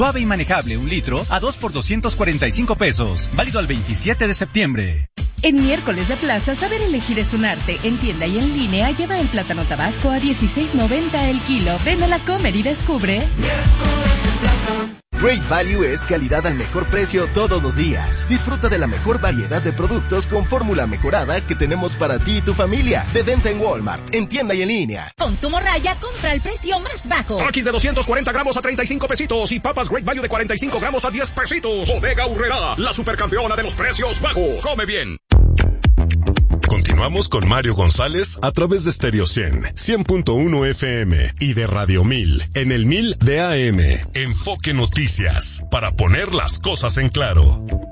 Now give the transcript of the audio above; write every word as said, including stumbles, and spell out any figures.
Suave y manejable un litro a dos por doscientos cuarenta y cinco pesos. Válido al veintisiete de septiembre. En miércoles de plaza, saber elegir es un arte. En tienda y en línea, lleva el plátano tabasco a dieciséis noventa el kilo. Ven a la Comer y descubre. Great Value es calidad al mejor precio todos los días. Disfruta de la mejor variedad de productos con fórmula mejorada que tenemos para ti y tu familia. De venta en Walmart, en tienda y en línea. Con tu morraya, compra el precio más bajo. Takis de doscientos cuarenta gramos a treinta y cinco pesitos y papas Great Value de cuarenta y cinco gramos a diez pesitos. Bodega Aurrerá, la supercampeona de los precios bajos. Come bien. Continuamos con Mario González a través de Stereo cien, cien punto uno F M y de Radio mil en el mil de A M. Enfoque Noticias, para poner las cosas en claro.